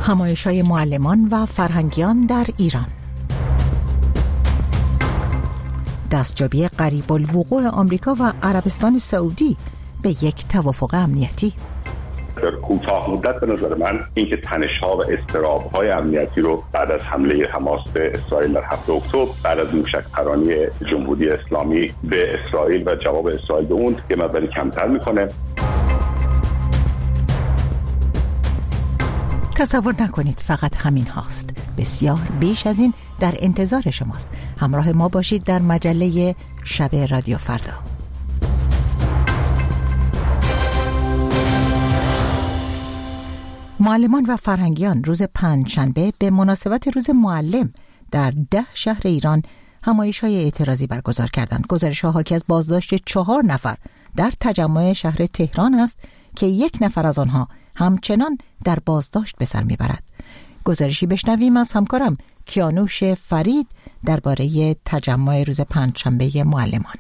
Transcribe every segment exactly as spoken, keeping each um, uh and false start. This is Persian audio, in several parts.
همایش‌های معلمان و فرهنگیان در ایران. دستیابی قریب الوقوع آمریکا و عربستان سعودی به یک توافق امنیتی. در کوتاه مدت به نظر من اینکه تنش‌ها و اضطراب‌های امنیتی رو بعد از حمله حماس به اسرائیل در هفتم اکتبر، بعد از موشک‌پرانی جمهوری اسلامی به اسرائیل و جواب اسرائیل به اون که مقداری کمتر می‌کنه. تصور نکنید فقط همین هاست. بسیار بیش از این در انتظار شماست. همراه ما باشید در مجله شب رادیو فردا. معلمان و فرهنگیان روز پنجشنبه به مناسبت روز معلم در ده شهر ایران همایش‌های اعتراضی برگزار کردند. گزارش‌ها حاکی از بازداشت چهار نفر در تجمع شهر تهران است که یک نفر از آنها همچنان در بازداشت به سر میبرد. گزارشی بشنویم از همکارم کیانوش فرید درباره تجمع روز پنجشنبه معلمان.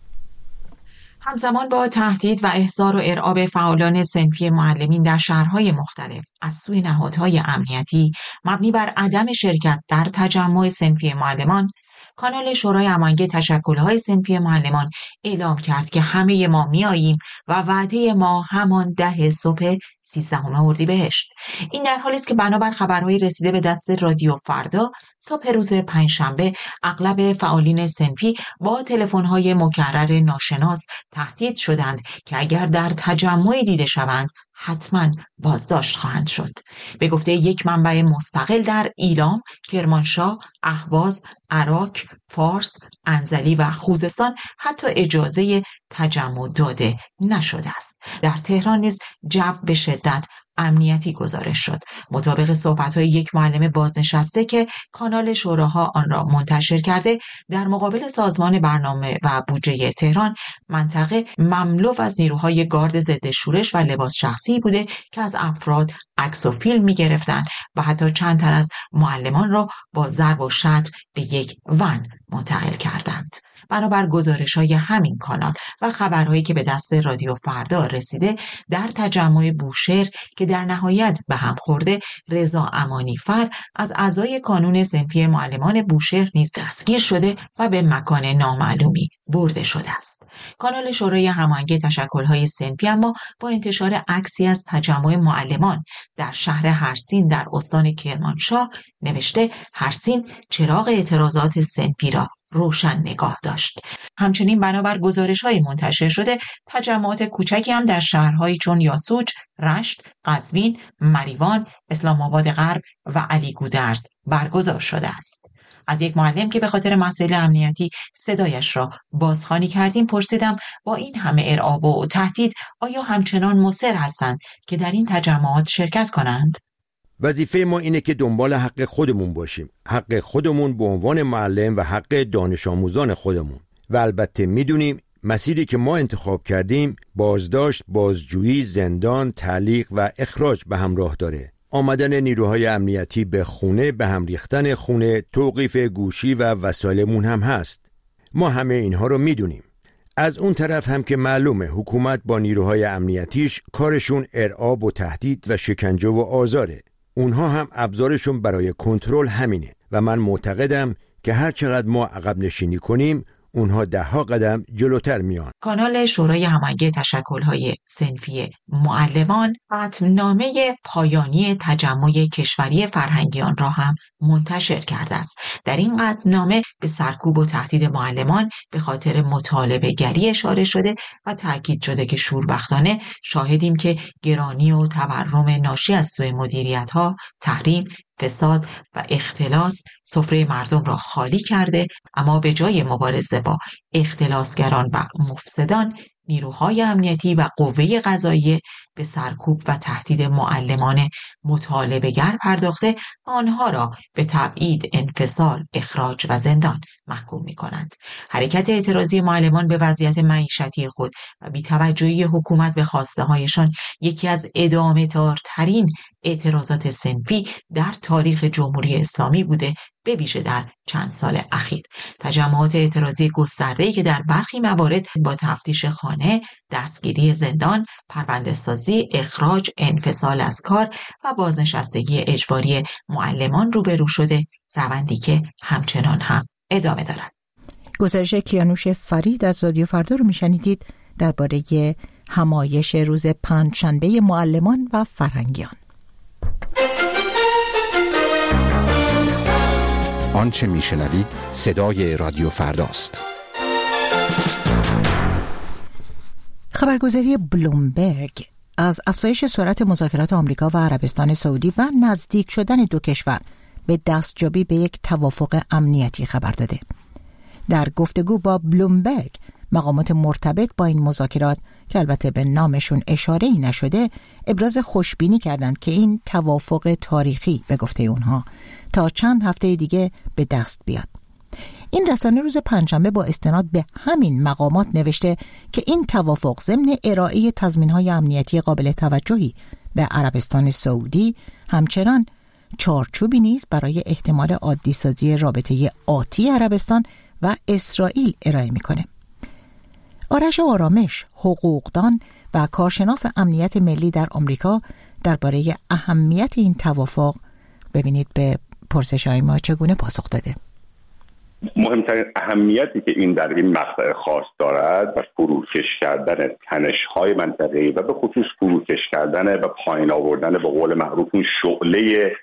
همزمان با تهدید و احضار و ارعاب فعالان صنفی معلمین در شهرهای مختلف از سوی نهادهای امنیتی مبنی بر عدم شرکت در تجمع صنفی معلمان، کانال شورای هماهنگی تشکل‌های صنفی معلمان اعلام کرد که همه ما میاییم و وعده ما همان ده صبح سیزدهم اردیبهشت. این در حالی است که بنابر خبرهای رسیده به دست رادیو فردا، صبح روز پنجشنبه اغلب فعالین صنفی با تلفن‌های مکرر ناشناس تهدید شدند که اگر در تجمع دیده شوند حتما بازداشت خواهند شد. به گفته یک منبع مستقل در ایلام، کرمانشاه، اهواز، عراق، فارس، انزلی و خوزستان حتی اجازه تجمع داده نشده است. در تهران نیز جو به شدت امنیتی گزارش شد. مطابق صحبت‌های یک معلم بازنشسته که کانال شوراها آن را منتشر کرده، در مقابل سازمان برنامه و بودجه تهران، منطقه مملو از نیروهای گارد ضد شورش و لباس شخصی بوده که از افراد عکس و فیلم می‌گرفتند و حتی چند تن از معلمان را با ضرب و شتم به یک ون منتقل کردند. بنابر گزارش‌های همین کانال و خبرهایی که به دست رادیو فردا رسیده، در تجمع بوشهر که در نهایت به هم خورده، رضا امانیفر از اعضای کانون صنفی معلمان بوشهر نیز دستگیر شده و به مکان نامعلومی برده شده است. کانال شورای هماهنگی تشکل‌های صنفی اما با انتشار عکسی از تجمع معلمان در شهر هرسین در استان کرمانشاه نوشته هرسین چراغ اعتراضات صنفی را روشن نگاه داشت. همچنین بنابر گزارش‌های منتشر شده، تجمعات کوچکی هم در شهرهایی چون یاسوج، رشت، قزوین، مریوان، اسلام آباد غرب و علی گودرز برگزار شده است. از یک معلم که به خاطر مسائل امنیتی صدایش را بازخوانی کردیم پرسیدم با این همه ارعاب و تهدید آیا همچنان مصر هستند که در این تجمعات شرکت کنند؟ وظیفه ما اینه که دنبال حق خودمون باشیم، حق خودمون به عنوان معلم و حق دانش آموزان خودمون. و البته میدونیم مسیری که ما انتخاب کردیم بازداشت، بازجویی، زندان، تعلیق و اخراج به همراه داره. آمدن نیروهای امنیتی به خونه، به هم ریختن خونه، توقیف گوشی و وسایلمون هم هست. ما همه اینها رو میدونیم. از اون طرف هم که معلومه حکومت با نیروهای امنیتیش کارشون ارعاب و تهدید و شکنجه و آزاره. اونها هم ابزارشون برای کنترل همینه و من معتقدم که هر چقدر ما عقب نشینی کنیم اونها ده ها قدم جلوتر میان. کانال شورای هماهنگی تشکل‌های صنفی معلمان قطعنامه پایانی تجمع کشوری فرهنگیان را هم منتشر کرده است. در این قطعنامه به سرکوب و تهدید معلمان به خاطر مطالبه گری اشاره شده و تاکید شده که شوربختانه شاهدیم که گرانی و تورم ناشی از سوی مدیریت‌ها، تحریم، فساد و اختلاس سفره مردم را خالی کرده، اما به جای مبارزه با اختلاسگران و مفسدان، نیروهای امنیتی و قوه قضاییه به سرکوب و تهدید معلمان مطالبه‌گر پرداخته و آنها را به تبعید، انفصال، اخراج و زندان محکوم می‌کنند. حرکت اعتراضی معلمان به وضعیت معیشتی خود و بی‌توجهی حکومت به خواسته‌هایشان یکی از ادامه‌دارترین اعتراضات صنفی در تاریخ جمهوری اسلامی بوده به ویژه در چند سال اخیر. تجمعات اعتراضی گسترده‌ای که در برخی موارد با تفتیش خانه، دستگیری زندان، پرونده‌سازی، اخراج، انفصال از کار و بازنشستگی اجباری معلمان روبرو شده، روندی که همچنان هم ادامه دارد. گزارش کیانوش فرید از رادیو فردا رو میشنیدید درباره همایش روز پنجشنبه معلمان و فرهنگیان. آنچه میشنوید صدای رادیو فرداست. خبرگزاری بلومبرگ از افزایش سرعت مذاکرات آمریکا و عربستان سعودی و نزدیک شدن دو کشور به دستیابی به یک توافق امنیتی خبر داده. در گفتگو با بلومبرگ، مقامات مرتبط با این مذاکرات که البته به نامشون اشاره‌ای نشده، ابراز خوشبینی کردند که این توافق تاریخی به گفته اونها تا چند هفته دیگه به دست بیاد. این رسانه روز پنجشنبه با استناد به همین مقامات نوشته که این توافق ضمن ارائه تضمین‌های امنیتی قابل توجهی به عربستان سعودی همچنان چارچوبی نیز برای احتمال عادی سازی رابطه آتی عربستان و اسرائیل ارائه میکنه. آرش آرامش، حقوقدان و کارشناس امنیت ملی در آمریکا درباره اهمیت این توافق، ببینید به پرسش‌های ما چگونه پاسخ داده. مهمترین اهمیتی که این در این مقطع خاص دارد و فروکش کردن تنش‌های منطقه‌ای و به خصوص فروکش کردن و پایین آوردن به قول معروف این شعله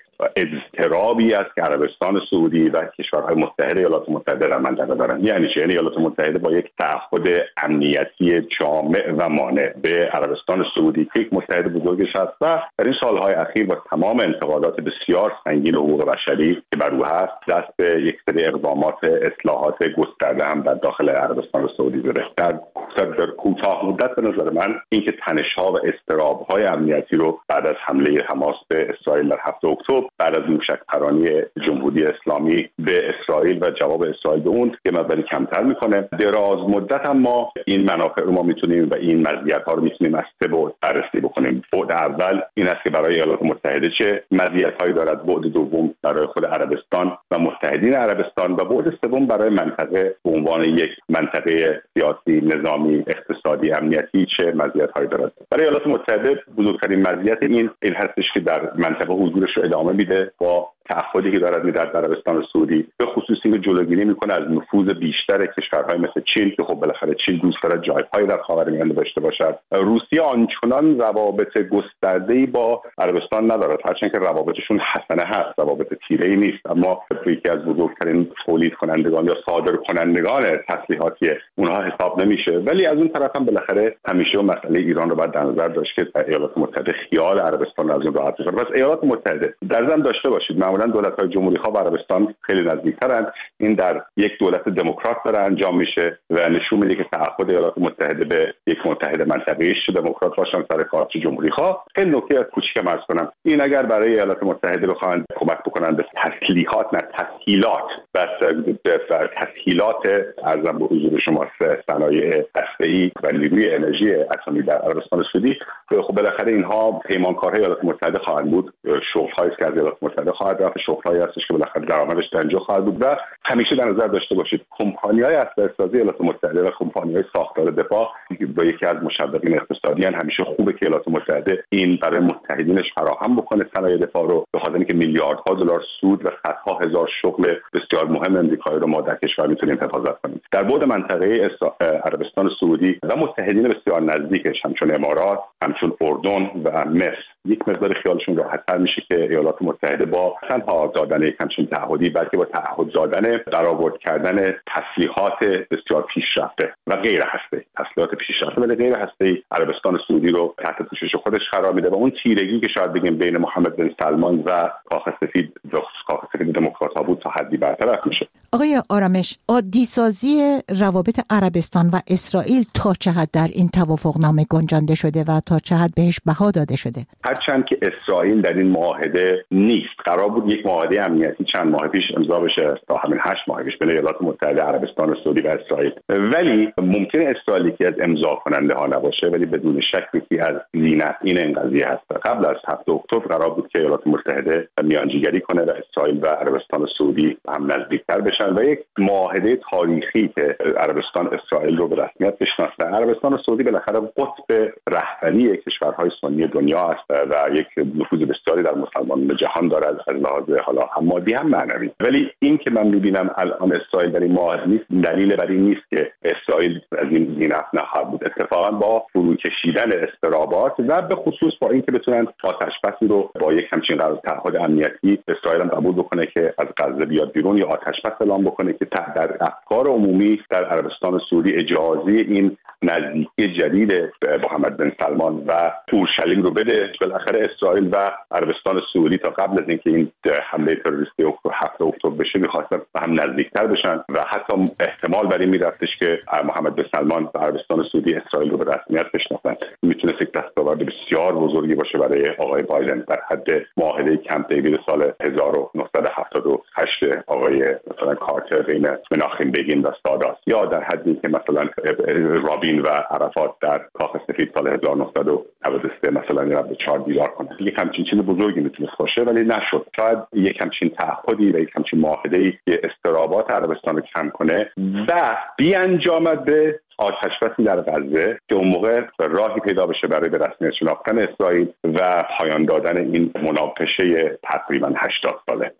اضطرابی است که عربستان سعودی و کشورهای متحد ایالات متحده در منطقه دارند. یعنی چه؟ یعنی ایالات متحده با یک تعهد امنیتی جامع و مانع به عربستان سعودی که یک متحد بزرگش است و در این سالهای اخیر با تمام انتقادات بسیار سنگین حقوق بشری که بر او هست، دست به یک سری اقدامات اصلاحات گسترده هم در داخل عربستان سعودی داره. در در کوتاه مدت به نظر من اینکه تنش‌ها و اضطراب‌های امنیتی رو بعد از حمله حماس به اسرائیل در هفتم اکتبر، بعد از موشک‌پرانی جمهوری اسلامی به اسرائیل و جواب اسرائیل به اون که مقداری کمتر میکنه، دراز مدت هم ما این منافع رو ما میتونیم و این مزیت‌ها رو میتونیم از سه بعد بررسی بکنیم. بعد اول این است که برای ایالات متحده چه مزیت‌هایی دارد، بعد دوم برای خود عربستان و متحدین عربستان و بعد سوم برای منطقه به عنوان یک منطقه سیاسی، نظامی، اقتصادی، امنیتی چه مزیت‌هایی دارد. برای ایالات متحده بزرگترین مزیت این این هستش که در منطقه حضورش رو ادامه میده با تعهدی که دارد میده در عربستان سعودی، به خصوصی که جلوگیری میکنه از نفوذ بیشتر کشورهای مثل چین که خب بالاخره چین دوست دارد جایگاهی در خاورمیانه داشته باشد. روسیه آنچنان روابط گسترده‌ای با عربستان ندارد، هرچند که روابطشون حسنه هست، روابط تیره‌ای نیست، اما یکی از بزرگترین تولید کنندگان یا صادر کنندگان تسلیحاتی اونها حساب نمیشه. ولی از اون طرف هم بالاخره همیشه مسئله ایران رو باید در نظر داشت که ایالات متحده خیال عربستان از اون راحت بشه. پس ایالات متحده در ضمن داشته باشید معمولا دولت‌های جمهوری‌خواه و عربستان خیلی نزدیک‌ترند. این در یک دولت دموکرات داره انجام میشه و نشون میده که تعهد ایالات متحده به یک متحد منطقه‌ای چه دموکرات باشن سر کار چه جمهوری‌خواه. خیلی نکته از کوچیک عرض کنم، این اگر برای ایالات متحده بخواهند کمک بکنند به تسلیحات نه تسهیلات بس تسهیلات ارزم به حضور شما صنایع هسته‌ای و نیروی انرژی اتمی در عربستان سعودی، خب بالاخره اینها پیمانکارهای ایالات متحده خواهند بود، شغل‌هایی که از ایالات متحده خواهد رفت، شغل‌هایی هستش که بالاخره درآمدش در اینجا خواهد بود. و همیشه در نظر داشته باشید کمپانی‌های اسلحه‌سازی ایالات متحده و کمپانی‌های ساختار دفاع با یکی از مشوقین اقتصادی ان، همیشه خوبه که ایالات متحده این برای متحدینش فراهم بکنه صنایع دفاع رو، به خاطر اینکه میلیاردها دلار سود و صدها هزار شغل بسیار مهم امریکایی رو ما در کشور میتونیم حفاظت کنیم. در بعد منطقه عربستان سعودی و متحدین بسیار نزدیکش همچون امارات، همچون اردن و مصر، یک مقدار خیالشون راحت‌تر میشه که ایالات متحده با تنها دادن یک همچین تعهدی بلکه با تعهد دادن برآورد کردن تسلیحات بسیار پیشرفته و غیر هسته‌ای، تسلیحات پیشرفته ولی غیر هسته‌ای عربستان سعودی رو تحت پوشش خودش قرار میده و اون تیرگی که شاید بگیم بین محمد بن سلمان و کاخ سفید و کاخ سفید دموکرات‌ها بود تا حدی برطرف میشه. آقای آرامش، عادی سازی روابط عربستان و اسرائیل تا چه حد در این توافقنامه گنجانده شده و تا چه حد بهش بها داده شده؟ هرچند که اسرائیل در این معاهده نیست. قرار بود یک معاهده امنیتی چند ماه پیش امضا بشه، تا همین هشت ماه پیش بین ایالات متحده عربستان سعودی و اسرائیل. ولی ممکنه اسرائیل که از امضا کننده ها نباشه، ولی بدون شک یکی از زینفعین این قضیه هست. قبل از هفتم اکتبر قرار بود که ایالات متحده میانجیگری کنه و اسرائیل و عربستان سعودی هم نزدیکتر بشن و یک معاهده تاریخی که عربستان اسرائیل رو به رسمیت بشناسه. عربستان سعودی بالاخره قطب رهبری کشورهای سنی دنیا است و یک نفوذ بسیاری در مسلمانان جهان داره از لحاظ حالا هم مادی هم معنوی. ولی این که من می‌بینم الان اسرائیل در این معاهده نیست، دلیل بر این نیست که اسرائیل از این زینف نخواهد بود. اتفاقا با فرو کشیدن اضطرابات و به خصوص با اینکه بتونن آتش‌بسی رو با یک همچین قرارداد تعهد امنیتی اسرائیل هم قبول بکنه که از غزه بیاد بیرون یا آتش‌بس اعلام بکنه که در افکار عمومی در عربستان سعودی اجازه این نزدیکی جدید محمد بن سلمان و اورشلیم رو بده. بالاخره اسرائیل و عربستان سعودی تا قبل از اینکه این حمله تروریستی هفتم اکتبر بشه می‌خواستن به هم نزدیکتر بشن و حتی احتمال بر این می‌رفتش که محمد بن سلمان و عربستان سعودی اسرائیل رو به رسمیت بشناسن. میتونه یک دستاورد بسیار بزرگی باشه برای آقای بایدن در حد معاهده کمپ دیوید سال هزار و نهصد و هفتاد و هشت آقای مثلا کارتر بین مناخیم بگین و سادات، یا در حدی که مثلا رابین و عرفات در کاخ سفید سال هزار و نهصد و نود و سه مثلا رب چهار دیدار کنن. یک همچین چیز بزرگی میتونه باشه ولی نشد. شاید یک همچین تعهدی و یک همچین معاهده‌ای که استرابات عربستان رو کم کنه و بیانجامد به آتش‌بسی در غزه که اون موقع راهی پیدا بشه برای به رسمیت شناختن اسرائیل و پایان دادن این مناقشه تقریباً هشتاد ساله.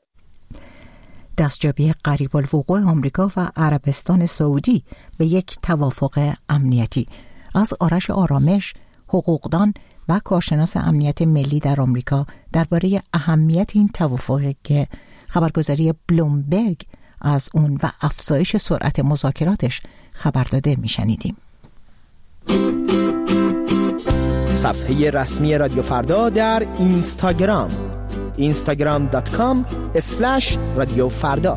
دستیابی قریب الوقوع آمریکا و عربستان سعودی به یک توافق امنیتی. از آرش آرامش، حقوقدان و کارشناس امنیت ملی در آمریکا درباره اهمیت این توافق که خبرگزاری بلومبرگ از اون و افزایش سرعت مذاکراتش خبر داده میشنیدیم. صفحه رسمی رادیو فردا در اینستاگرام اینستاگرام دات کام اسلش رادیو فردا.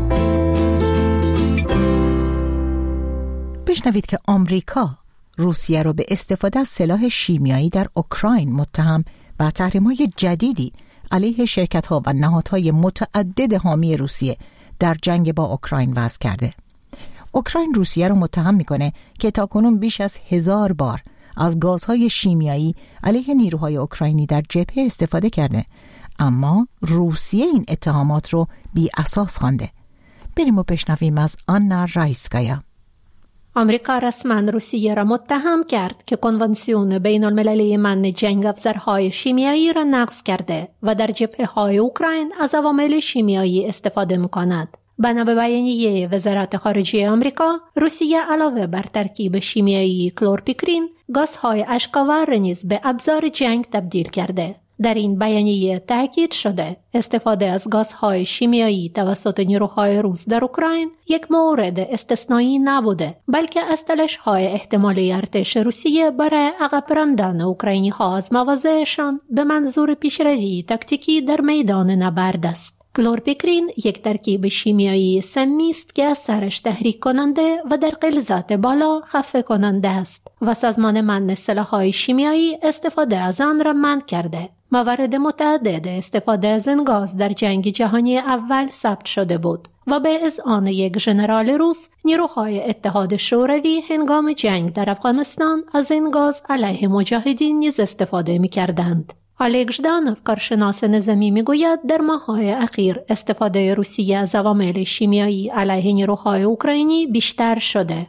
بشنوید که آمریکا روسیه رو به استفاده از سلاح شیمیایی در اوکراین متهم و تحریم‌های جدیدی علیه شرکت‌ها و نهادهای متعدد حامی روسیه در جنگ با اوکراین وضع کرده. اوکراین روسیه رو متهم میکنه که تاکنون بیش از هزار بار از گازهای شیمیایی علیه نیروهای اوکراینی در جبهه استفاده کرده، اما روسیه این اتهامات رو بی اساس خوانده. بریم و بشنویم از آنا رایسکایا. آمریکا رسما روسیه را متهم کرد که کنوانسیون بین المللی منع جنگ افزارهای شیمیایی را نقض کرده و در جبهه‌های اوکراین از عوامل شیمیایی استفاده می‌کند. بنا به بیانیه وزارت خارجه آمریکا، روسیه علاوه بر ترکیب شیمیایی کلورپیکرین، گازهای اشک‌آور نیز به ابزار جنگ تبدیل کرده. در این بیانیه تاکید شده استفاده از گازهای شیمیایی توسط نیروهای روس در اوکراین یک مورد استثنایی نبوده، بلکه از تلاش‌های احتمالی ارتش روسیه برای عقب راندن اوکراینی‌ها از مواضعشان به منظور پیشروی تاکتیکی در میدان نبرد است. کلورپیکرین یک ترکیب شیمیایی سمی است که اثرش تحریک کننده و در غلظت بالا خفه کننده است و سازمان منع سلاح‌های شیمیایی استفاده از آن را منع کرده. موارد متعدد استفاده از این گاز در جنگ جهانی اول ثبت شده بود و به اذعان یک ژنرال روس، نیروهای اتحاد شوروی هنگام جنگ در افغانستان از این گاز علیه مجاهدین نیز استفاده می‌کردند. الکس ژدانوف، کارشناس نظامی، میگوید در ماه‌های اخیر استفاده روسیه از عوامل شیمیایی علیه نیروهای اوکراینی بیشتر شده.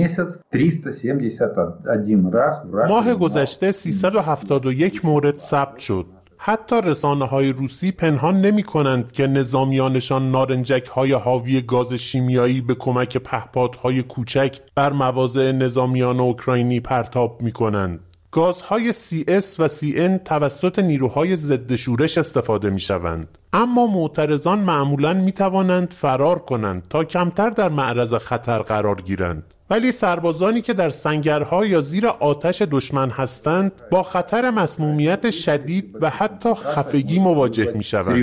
ماه گذشته سیصد و هفتاد و یک مورد ثبت شد. حتی رسانه‌های روسی پنهان نمی‌کنند که نظامیانشان نارنجک‌های حاوی گاز شیمیایی به کمک پهپادهای کوچک بر مواضع نظامیان اوکراینی پرتاب می‌کنند. گازهای سی اس و سی ان توسط نیروهای ضد شورش استفاده می‌شوند، اما معترضان معمولاً می‌توانند فرار کنند تا کمتر در معرض خطر قرار گیرند. ولی سربازانی که در سنگرها یا زیر آتش دشمن هستند با خطر مسمومیت شدید و حتی خفگی مواجه می‌شوند.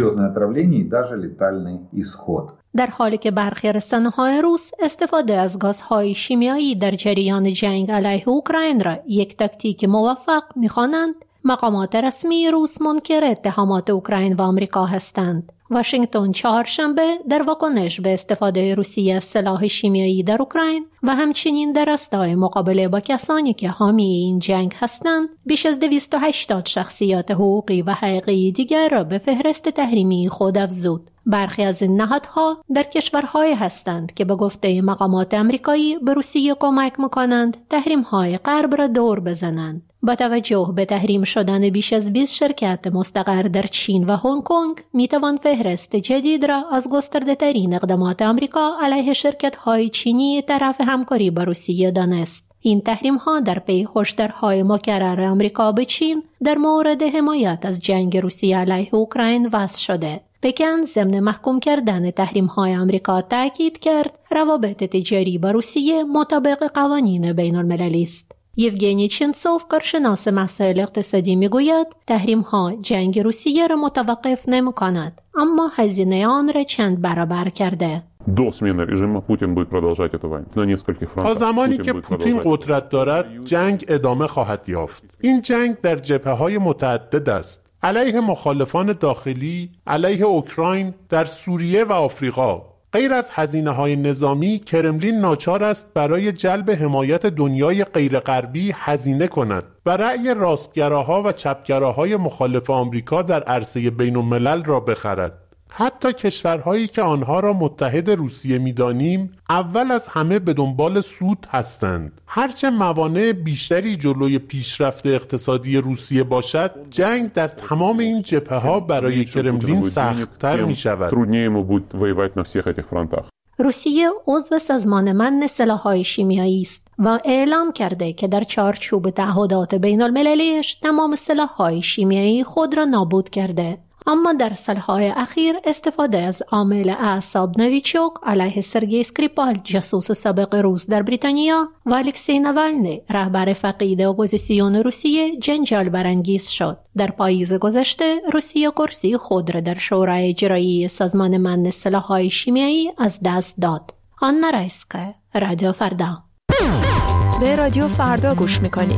در حالی که برخی رسانه‌های روس استفاده از گازهای شیمیایی در جریان جنگ علیه اوکراین را یک تاکتیک موفق می‌خوانند، مقامات رسمی روس منکر اتهامات اوکراین و آمریکا هستند. واشنگتن چهارشنبه در واکنش به استفاده روسیه از سلاح شیمیایی در اوکراین و همچنین در راستای مقابله با کسانی که حامی این جنگ هستند، بیش از دویست و هشتاد شخصیت حقوقی و حقیقی دیگر را به فهرست تحریمی خود افزود. برخی از این نهادها در کشورهایی هستند که به گفته مقامات آمریکایی به روسیه کمک می‌کنند تحریم‌های غرب را دور بزنند. با توجه به تحریم شدن بیش از بیست شرکت مستقر در چین و هنگ کنگ، میتوان فهرست جدید را از گسترده ترین اقدامات آمریکا علیه شرکت‌های چینی طرف همکاری با روسیه دانست. این تحریم‌ها در پی هشدارهای مکرر آمریکا به چین در مورد حمایت از جنگ روسیه علیه اوکراین وضع شده. پکن ضمن محکوم کردن تحریم‌های آمریکا تاکید کرد روابط تجاری با روسیه مطابق قوانین بین‌المللی است. یوگنی چینسوف، کارشناس مسائل اقتصادی، میگوید تحریم‌ها جنگ روسیه را متوقف نمی‌کند، اما هزینه آن را چند برابر کرده. تا زمانی که پوتین قدرت دارد، جنگ ادامه خواهد یافت. این جنگ در جبهه‌های متعدد است. علیه مخالفان داخلی، علیه اوکراین، در سوریه و آفریقا. غیر از هزینه‌های نظامی، کرملین ناچار است برای جلب حمایت دنیای غیرغربی هزینه کند و رأی راستگراها و چپگراهای مخالف آمریکا در عرصه بین‌الملل را بخرد. حتی کشورهایی که آنها را متحد روسیه می‌دانیم، اول از همه به دنبال سود هستند. هرچه موانع بیشتری جلوی پیشرفت اقتصادی روسیه باشد، جنگ در تمام این جبهه‌ها برای کرملین سخت‌تر می‌شود. روسیه عضو سازمان من سلاح‌های شیمیایی است و اعلام کرده که در چارچوب تعهدات بین‌المللی‌اش تمام سلاح‌های شیمیایی خود را نابود کرده. اما در سالهای اخیر استفاده از عامل اعصاب نویچوک علیه سرگئی اسکریپال، جاسوس سابق روس در بریتانیا، و الکسی ناوالنی، رهبر فقید اپوزیسیون روسیه، جنجال برانگیز شد. در پاییز گذشته روسیه کرسی خود را در شورای اجرایی سازمان من سلاح‌های شیمیایی از دست داد. آنا رایسکا، رادیو فردا. به رادیو فردا گوش میکنید.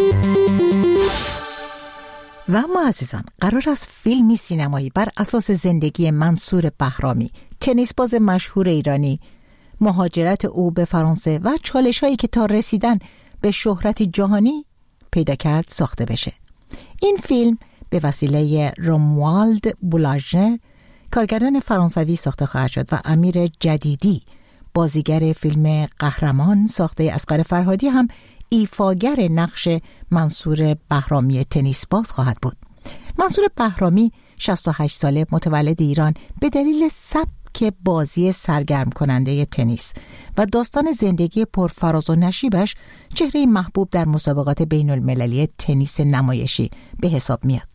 و اما عزیزان، قرار است فیلمی سینمایی بر اساس زندگی منصور بهرامی، تنیس باز مشهور ایرانی، مهاجرت او به فرانسه و چالش‌هایی که تا رسیدن به شهرت جهانی پیدا کرد ساخته بشه. این فیلم به وسیله روموالد بولاژه، کارگردان فرانسوی، ساخته خواهد شد و امیر جدیدی، بازیگر فیلم قهرمان ساخته اصغر فرهادی، هم ایفاگر نقش منصور بهرامی تنیس باز خواهد بود. منصور بهرامی شصت و هشت ساله، متولد ایران، به دلیل سبک بازی سرگرم کننده تنیس و داستان زندگی پرفراز و نشیبش چهره محبوب در مسابقات بین المللی تنیس نمایشی به حساب میاد.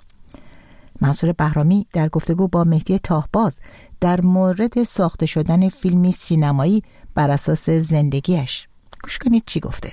منصور بهرامی در گفتگو با مهدی تاهباز در مورد ساخته شدن فیلمی سینمایی بر اساس زندگیش، گوش کنید چی گفته.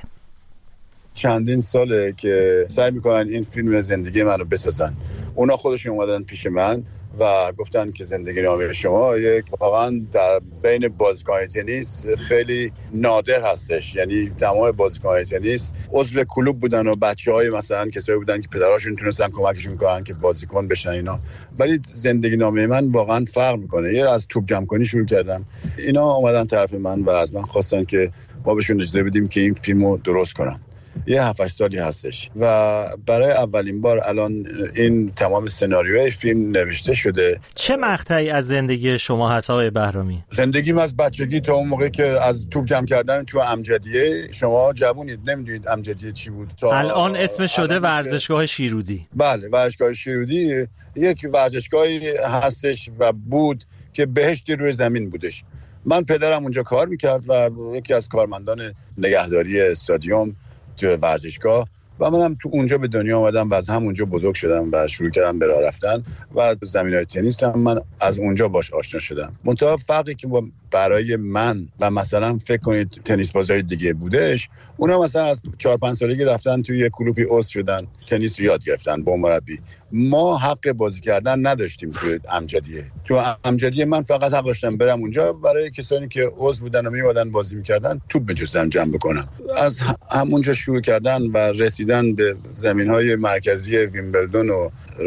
چندین ساله که سعی میکنن این فیلم زندگی من رو بسازن. اونا خودشون اومدن پیش من و گفتن که زندگی نامه شما یک واقعا در بین بازیکن تنیس خیلی نادر هستش. یعنی تمام بازیکن تنیس عضو کلوب بودن و بچهای مثلا کسایی بودن که پدراشون تونستن کمکشون کنن که بازیکن بشن اینا. ولی زندگی نامه من واقعا فرق میکنه. یه از توپ جمع کنی شروع کردم. اینا اومدن طرف من و از من خواستن که ما بهشون اجازه بدیم که این فیلمو درست کنن. یه هفت هشت سالی هستش و برای اولین بار الان این تمام سناریوی فیلم نوشته شده. چه مقطعی از زندگی شما هست آقای بهرامی؟ زندگیم از بچگی تا اون موقع که از توپ جمع کردن تو امجدیه، شما جوونید نمیدونید امجدیه چی بود، تا الان اسم شده ورزشگاه شیرودی. بله، ورزشگاه شیرودی یک ورزشگاهی هستش و بود که بهشتی روی زمین بودش. من پدرم اونجا کار میکرد و یکی از کارمندان نگهداری استادیوم تو ورزشگاه و منم تو اونجا به دنیا آمدم و از همونجا بزرگ شدم و شروع کردم به راه رفتن و زمینهای تنیس هم من از اونجا باش آشنا شدم. منتها فرقی که با برای من و مثلا فکر کنید تنیس بازای دیگه بودش، اونا مثلا از چهار پنج سالگی رفتن توی یه کلوبی عضو شدن، تنیس رو یاد گرفتن با مربی. ما حق بازی کردن نداشتیم توی امجدیه. تو امجدیه من فقط حق داشتم برم اونجا برای کسانی که عضو بودن و میومدن بازی میکردن توپ میتونستم جمع بکنم. از همونجا شروع کردن و رسیدن به زمینهای مرکزی ویمبلدون و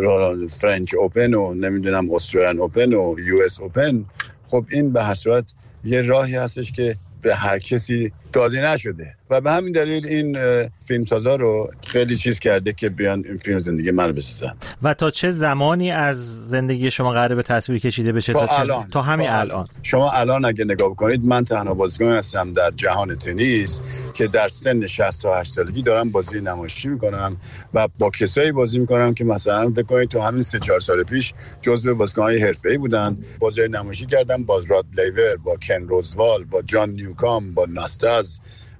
فرنچ اوپن و نمیدونم استرالیان اوپن و یو اس اوپن. خب این به هر صورت یه راهی هستش که به هر کسی داده نشده و به همین دلیل این فیلمسازا رو خیلی چیز کرده که بیان این فیلم زندگی من رو بسازن. و تا چه زمانی از زندگی شما قراره به تصویر کشیده بشه؟ تا, تا, الان. تا همین الان. الان شما الان اگه نگاه بکنید من تنها بازیکن هستم در جهان تنیس که در سن شصت و هشت سالگی دارم بازی نمایشی میکنم و با کسایی بازی میکنم که مثلا فکر کنید تو همین سه چهار سال پیش جزو بازیکن‌های حرفه‌ای بودن. بازی نمایشی کردم با راد لیور، با کن روزوال، با جان نیوکام، با ناستاز،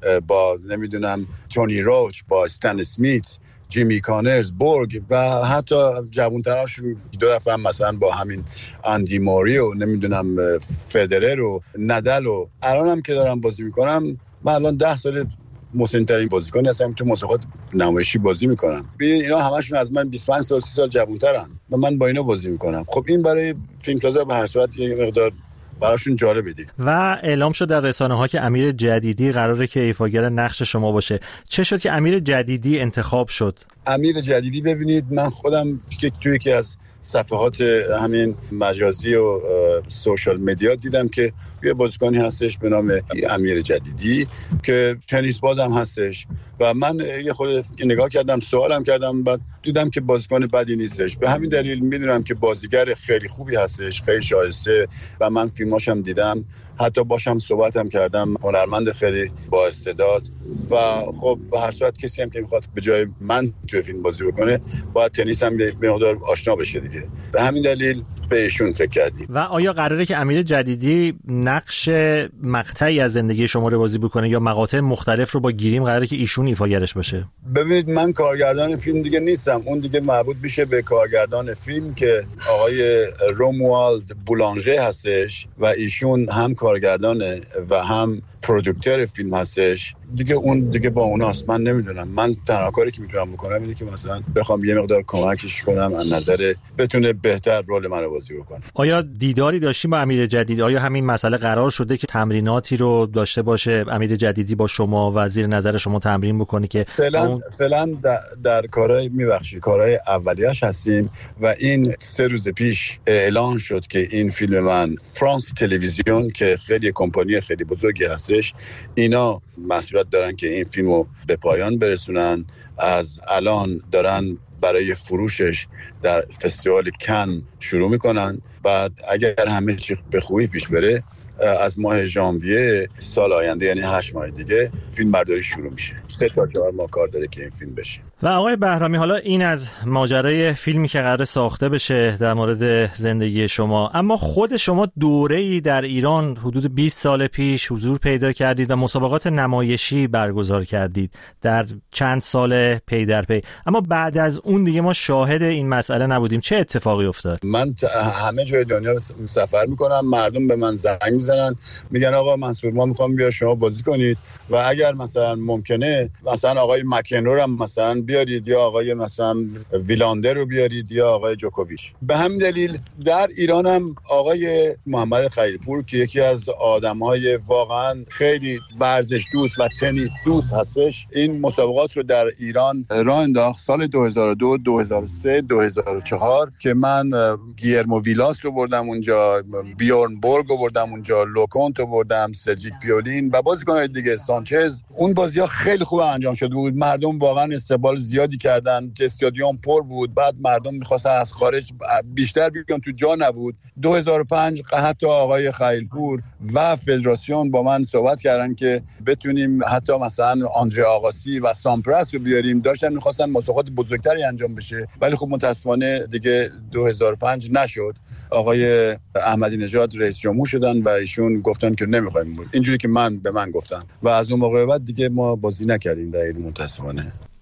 با نمیدونم تونی روچ، با استن اسمیت، جیمی کانرز، بورگ و حتی جوان‌ترش دو دفعه هم مثلا با همین اندی موری و نمیدونم فدرر و ندل و الان هم که دارم بازی میکنم. من الان ده سال مسن‌ترین بازیکن هستم تو مسابقات نمایشی بازی میکنم. ببین اینا همشون از من بیست و پنج سال سی سال جوان‌ترن و من با اینا بازی میکنم. خب این برای فیلمسازا به هر صورت یه مقدار براشون جالبه دیگه. و اعلام شد در رسانه ها که امیر جدیدی قراره که ایفاگر نقش شما باشه. چه شد که امیر جدیدی انتخاب شد؟ امیر جدیدی ببینید من خودم که توی یکی از صفحات همین مجازی و سوشال مدیا دیدم که یه بازیکنی هستش به نام امیر جدیدی که تنیس باز هم هستش و من یه خورده نگاه کردم، سوالم کردم، بعد دیدم که بازیکن بدی نیستش. به همین دلیل میدونم که بازیگر خیلی خوبی هستش، خیلی شایسته و من فیلماشم دیدم، حتی باشم صحبتم کردم، هنرمند خیلی با استعداد و خب به هر صورت کسی هم که میخواد به جای من توی فیلم بازی بکنه باید تنیس هم به مقدار آشنا بشه دیگه. به همین دلیل به ایشون فکر کردیم. و آیا قراره که امیر جدیدی نقش مقطعی از زندگی شما رو بازی بکنه یا مقاطع مختلف رو با گیریم قراره که ایشون ایفاگرش باشه؟ ببینید من کارگردان فیلم دیگه نیستم، اون دیگه مربوط میشه به کارگردان فیلم که آقای روموالد بولانژه هستش و ایشون هم کارگردانه و هم پرودوکتور فیلم هستش دیگه. اون دیگه با اوناست. من نمیدونم، من تنها کاری که میتونم بکنم اینه که مثلا بخوام یه مقدار کمکش کنم از نظر بتونه بهتر رول منو بازی بکنه. آیا دیداری داشتیم با امیر جدیدی؟ آیا همین مسئله قرار شده که تمریناتی رو داشته باشه امیر جدیدی با شما و زیر نظر شما تمرین بکنه که فعلا اون... فعلا در, در کارهای میبخشی کارهای اولیه‌اش هستیم و این سه روز پیش اعلان شد که این فیلم من فرانس تلویزیون که خیلی کمپانی خیلی بزرگی هستش اینا مسئولیت دارن که این فیلمو به پایان برسونن. از الان دارن برای فروشش در فستیوال کن شروع میکنن. بعد اگر همه چی به خوبی پیش بره از ماه ژانویه سال آینده یعنی هشت ماه دیگه فیلم برداری شروع میشه. سه تا چهار ماه کار داره که این فیلم بشه. و آقای بهرامی حالا این از ماجرای فیلمی که قرار ساخته بشه در مورد زندگی شما، اما خود شما دوره‌ای در ایران حدود بیست سال پیش حضور پیدا کردید و مسابقات نمایشی برگزار کردید در چند سال پی در پی، اما بعد از اون دیگه ما شاهد این مسئله نبودیم. چه اتفاقی افتاد؟ من همه جای دنیا سفر میکنم، مردم به من زنگ میزنن میگن آقا منصور ما میخوام بیا شما بازی کنید و اگر مثلا ممکنه مثلا آقای مکنرو هم مثلا بیارید یا آقای مثلا ویلاندر رو بیارید یا آقای جوکوویچ. به همین دلیل در ایران هم آقای محمد خیرپور که یکی از آدم‌های واقعا خیلی ورزش دوست و تنیس دوست هستش این مسابقات رو در ایران راه انداخت سال دو هزار و دو، دو هزار و سه، دو هزار و چهار که من گیرمو ویلاس رو بردم اونجا، بیورن بورگ رو بردم اونجا، لوکونت رو بردم، سدریک پیولین و بازیکن‌های دیگه، سانچز. اون بازی‌ها خیلی خوب انجام شده بود، مردم واقعا استقبال زیادی کردن، استادیوم پر بود، بعد مردم می‌خواستن از خارج بیشتر بیان تو جا نبود. دو هزار و پنج حتی آقای خیلپور و فدراسیون با من صحبت کردن که بتونیم حتی مثلا آندره آقاسی و سامپرس رو بیاریم، داشتن می‌خواستن مسابقات بزرگتری انجام بشه ولی خب متأسفانه دیگه دو هزار و پنج نشد. آقای احمدی نژاد رئیس جمهور شدن و ایشون گفتن که نمی‌خوایم بود، اینجوری که من به من گفتن و از اون موقع بعد دیگه ما بازی نکردیم در این متأسفانه.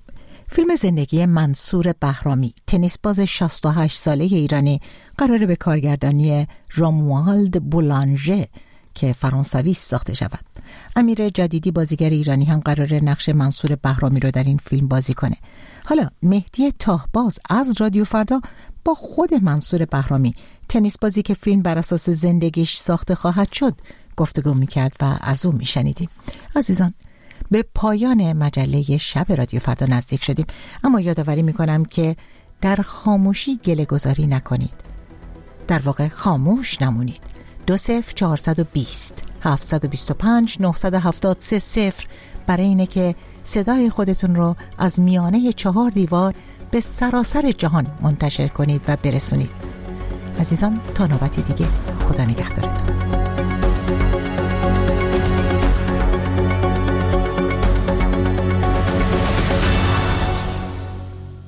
فیلم زندگی منصور بهرامی، تنیس باز شصت و هشت ساله ایرانی، قراره به کارگردانی راموالد بولانژه که فرانسوی ساخته شود. امیر جدیدی بازیگر ایرانی هم قراره نقش منصور بهرامی رو در این فیلم بازی کنه. حالا مهدی تاهباز از رادیو فردا با خود منصور بهرامی، تنیس بازی که فیلم بر اساس زندگیش ساخته خواهد شد، گفتگو میکرد و از اون میشنیدیم. عزیزان، به پایان مجله شب رادیو فردا نزدیک شدیم، اما یادآوری میکنم که در خاموشی گله گذاری نکنید، در واقع خاموش نمونید. دو صفر چهارصد و بیست هفتصد و بیست و پنج نهصد و هفتاد سه صفر برای اینه که صدای خودتون رو از میانه چهار دیوار به سراسر جهان منتشر کنید و برسونید. عزیزان، تا نوبتی دیگه، خدا نگهدارتون.